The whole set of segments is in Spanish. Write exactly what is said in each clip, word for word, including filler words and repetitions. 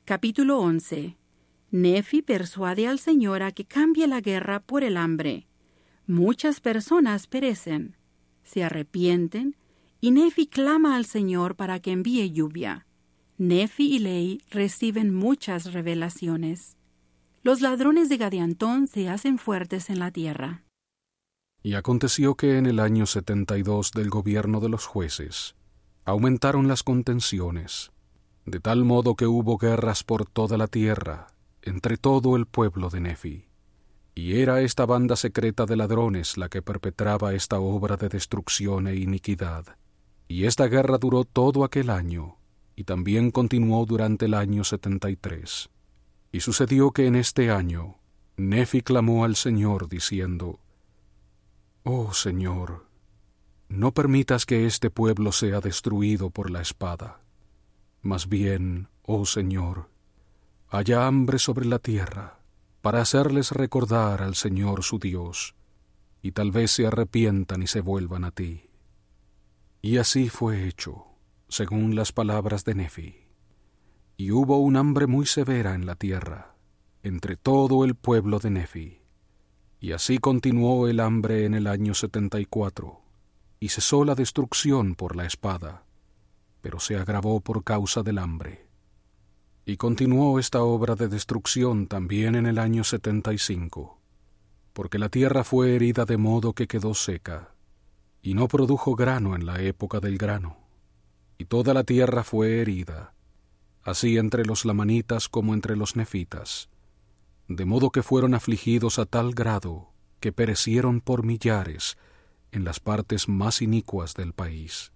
Capítulo once. Nefi persuade al Señor a que cambie la guerra por el hambre. Muchas personas perecen. Se arrepienten y Nefi clama al Señor para que envíe lluvia. Nefi y Lei reciben muchas revelaciones. Los ladrones de Gadiantón se hacen fuertes en la tierra. Y aconteció que en el año setenta y dos del gobierno de los jueces aumentaron las contenciones, de tal modo que hubo guerras por toda la tierra, entre todo el pueblo de Nefi. Y era esta banda secreta de ladrones la que perpetraba esta obra de destrucción e iniquidad. Y esta guerra duró todo aquel año, y también continuó durante el año setenta y tres. Y sucedió que en este año Nefi clamó al Señor diciendo: «Oh Señor, no permitas que este pueblo sea destruido por la espada. Más bien, oh Señor, haya hambre sobre la tierra, para hacerles recordar al Señor su Dios, y tal vez se arrepientan y se vuelvan a ti». Y así fue hecho, según las palabras de Nefi. Y hubo un hambre muy severa en la tierra, entre todo el pueblo de Nefi. Y así continuó el hambre en el año setenta y cuatro, y cesó la destrucción por la espada, pero se agravó por causa del hambre. Y continuó esta obra de destrucción también en el año setenta y cinco, porque la tierra fue herida de modo que quedó seca, y no produjo grano en la época del grano. Y toda la tierra fue herida, así entre los lamanitas como entre los nefitas, de modo que fueron afligidos a tal grado que perecieron por millares en las partes más inicuas del país.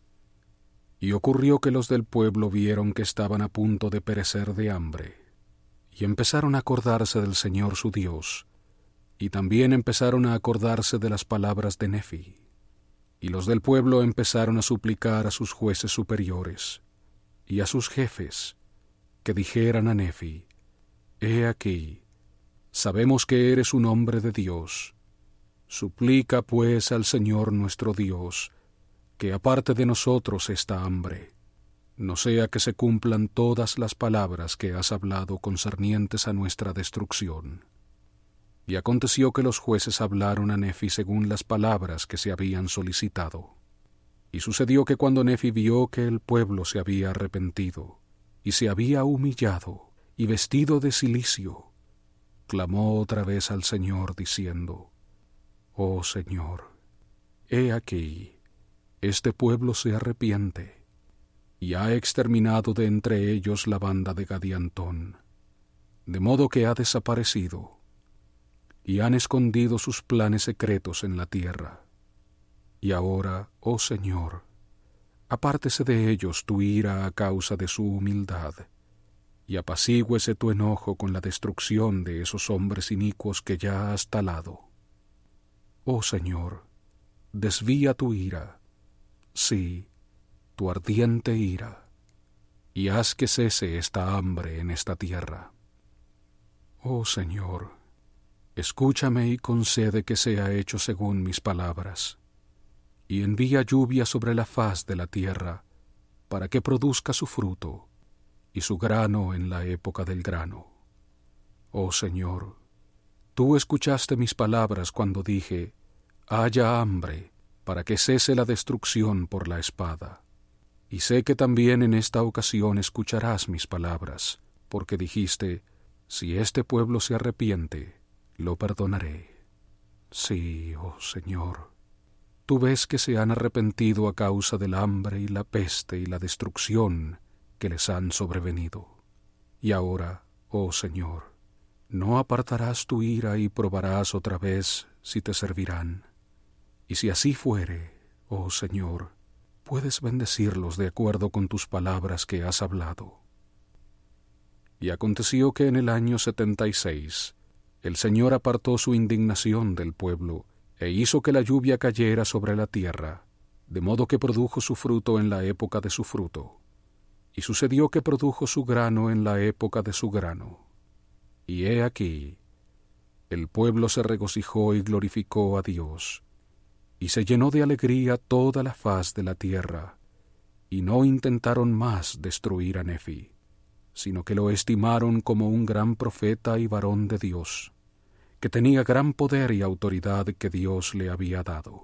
Y ocurrió que los del pueblo vieron que estaban a punto de perecer de hambre, y empezaron a acordarse del Señor su Dios, y también empezaron a acordarse de las palabras de Nefi. Y los del pueblo empezaron a suplicar a sus jueces superiores y a sus jefes, que dijeran a Nefi: «He aquí, sabemos que eres un hombre de Dios. Suplica pues al Señor nuestro Dios, que aparte de nosotros esta hambre, no sea que se cumplan todas las palabras que has hablado concernientes a nuestra destrucción». Y aconteció que los jueces hablaron a Nefi según las palabras que se habían solicitado. Y sucedió que cuando Nefi vio que el pueblo se había arrepentido, y se había humillado, y vestido de cilicio, clamó otra vez al Señor diciendo: «Oh Señor, he aquí, este pueblo se arrepiente, y ha exterminado de entre ellos la banda de Gadiantón, de modo que ha desaparecido, y han escondido sus planes secretos en la tierra. Y ahora, oh Señor, apártese de ellos tu ira a causa de su humildad, y apacigüese tu enojo con la destrucción de esos hombres inicuos que ya has talado. Oh Señor, desvía tu ira, sí, tu ardiente ira, y haz que cese esta hambre en esta tierra. Oh Señor, escúchame y concede que sea hecho según mis palabras, y envía lluvia sobre la faz de la tierra, para que produzca su fruto, y su grano en la época del grano. Oh Señor, tú escuchaste mis palabras cuando dije: haya hambre, para que cese la destrucción por la espada. Y sé que también en esta ocasión escucharás mis palabras, porque dijiste: si este pueblo se arrepiente, lo perdonaré. Sí, oh Señor, tú ves que se han arrepentido a causa del hambre y la peste y la destrucción que les han sobrevenido. Y ahora, oh Señor, no apartarás tu ira y probarás otra vez si te servirán. Y si así fuere, oh Señor, puedes bendecirlos de acuerdo con tus palabras que has hablado. Y aconteció que en el año setenta y seis, el Señor apartó su indignación del pueblo, e hizo que la lluvia cayera sobre la tierra, de modo que produjo su fruto en la época de su fruto. Y sucedió que produjo su grano en la época de su grano. Y he aquí, el pueblo se regocijó y glorificó a Dios, y se llenó de alegría toda la faz de la tierra, y no intentaron más destruir a Nefi. sino que lo estimaron como un gran profeta y varón de Dios, que tenía gran poder y autoridad que Dios le había dado.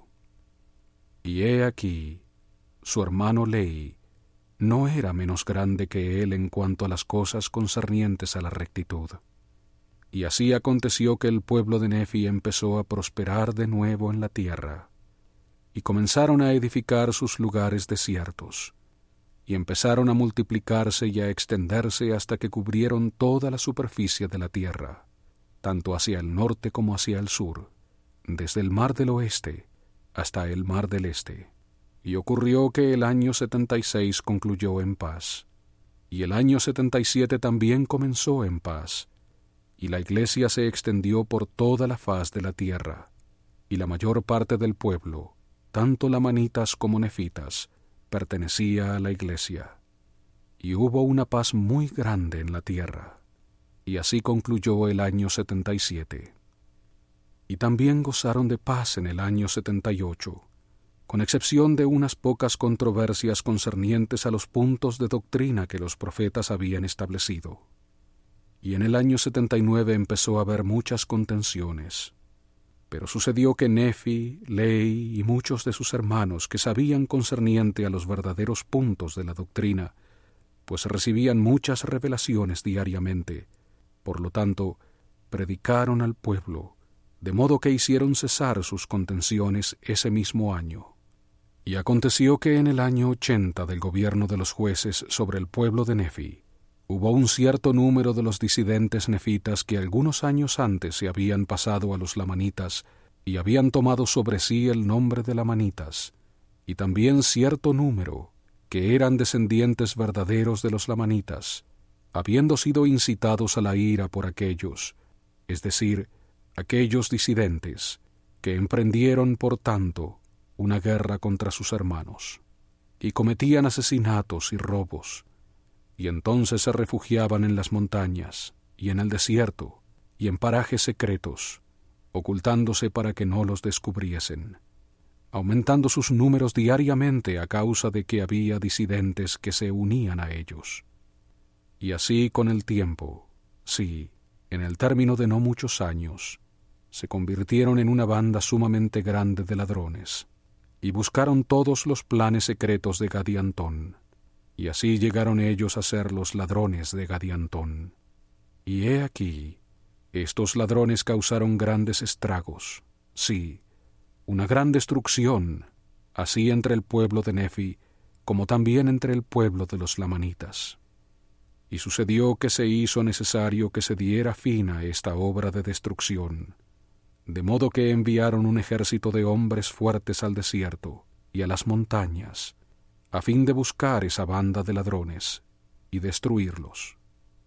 Y he aquí, su hermano Lehi no era menos grande que él en cuanto a las cosas concernientes a la rectitud. Y así aconteció que el pueblo de Nefi empezó a prosperar de nuevo en la tierra, y comenzaron a edificar sus lugares desiertos, y empezaron a multiplicarse y a extenderse hasta que cubrieron toda la superficie de la tierra, tanto hacia el norte como hacia el sur, desde el mar del oeste hasta el mar del este. Y ocurrió que el año setenta y seis concluyó en paz, y el año setenta y siete también comenzó en paz, y la iglesia se extendió por toda la faz de la tierra, y la mayor parte del pueblo, tanto lamanitas como nefitas, pertenecía a la iglesia. Y hubo una paz muy grande en la tierra, y así concluyó el año setenta y siete. Y también gozaron de paz en el año setenta y ocho, con excepción de unas pocas controversias concernientes a los puntos de doctrina que los profetas habían establecido. Y en el año setenta y nueve empezó a haber muchas contenciones. Pero sucedió que Nefi, Lehi y muchos de sus hermanos que sabían concerniente a los verdaderos puntos de la doctrina, pues recibían muchas revelaciones diariamente, por lo tanto, predicaron al pueblo, de modo que hicieron cesar sus contenciones ese mismo año. Y aconteció que en el año ochenta del gobierno de los jueces sobre el pueblo de Nefi, hubo un cierto número de los disidentes nefitas que algunos años antes se habían pasado a los lamanitas y habían tomado sobre sí el nombre de lamanitas, y también cierto número que eran descendientes verdaderos de los lamanitas, habiendo sido incitados a la ira por aquellos, es decir, aquellos disidentes, que emprendieron, por tanto, una guerra contra sus hermanos, y cometían asesinatos y robos, y entonces se refugiaban en las montañas, y en el desierto, y en parajes secretos, ocultándose para que no los descubriesen, aumentando sus números diariamente a causa de que había disidentes que se unían a ellos. Y así con el tiempo, sí, en el término de no muchos años, se convirtieron en una banda sumamente grande de ladrones, y buscaron todos los planes secretos de Gadiantón, y así llegaron ellos a ser los ladrones de Gadiantón. Y he aquí, estos ladrones causaron grandes estragos, sí, una gran destrucción, así entre el pueblo de Nefi, como también entre el pueblo de los lamanitas. Y sucedió que se hizo necesario que se diera fin a esta obra de destrucción, de modo que enviaron un ejército de hombres fuertes al desierto y a las montañas, a fin de buscar esa banda de ladrones y destruirlos.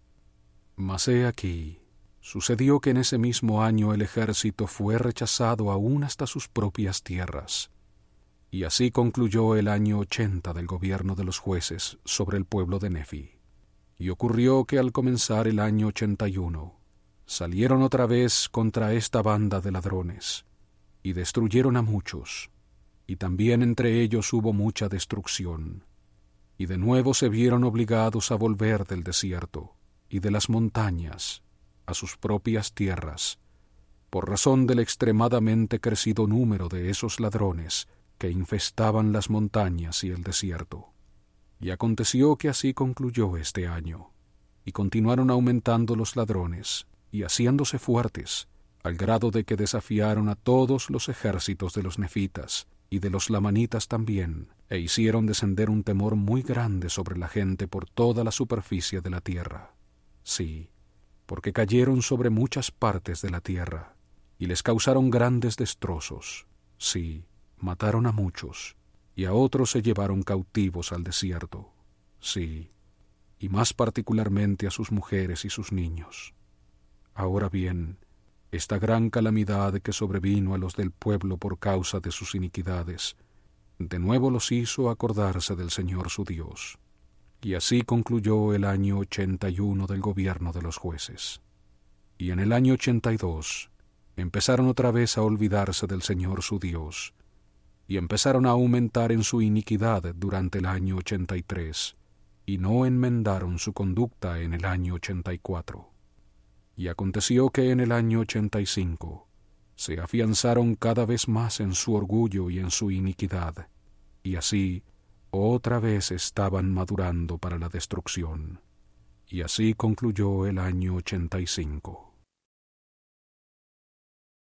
Mas he aquí, sucedió que en ese mismo año el ejército fue rechazado aún hasta sus propias tierras, y así concluyó el año ochenta del gobierno de los jueces sobre el pueblo de Nefi. Y ocurrió que al comenzar el año ochenta y uno, salieron otra vez contra esta banda de ladrones, y destruyeron a muchos, y también entre ellos hubo mucha destrucción, y de nuevo se vieron obligados a volver del desierto y de las montañas a sus propias tierras, por razón del extremadamente crecido número de esos ladrones que infestaban las montañas y el desierto. Y aconteció que así concluyó este año, y continuaron aumentando los ladrones, y haciéndose fuertes, al grado de que desafiaron a todos los ejércitos de los nefitas, y de los lamanitas también, e hicieron descender un temor muy grande sobre la gente por toda la superficie de la tierra. Sí, porque cayeron sobre muchas partes de la tierra, y les causaron grandes destrozos. Sí, mataron a muchos, y a otros se llevaron cautivos al desierto. Sí, y más particularmente a sus mujeres y sus niños. Ahora bien, esta gran calamidad que sobrevino a los del pueblo por causa de sus iniquidades, de nuevo los hizo acordarse del Señor su Dios. Y así concluyó el año ochenta y uno del gobierno de los jueces. Y en el año ochenta y dos empezaron otra vez a olvidarse del Señor su Dios, y empezaron a aumentar en su iniquidad durante el año ochenta y tres, y no enmendaron su conducta en el año ochenta y cuatro. Y aconteció que en el año ochenta y cinco se afianzaron cada vez más en su orgullo y en su iniquidad, y así otra vez estaban madurando para la destrucción. Y así concluyó el año ochenta y cinco.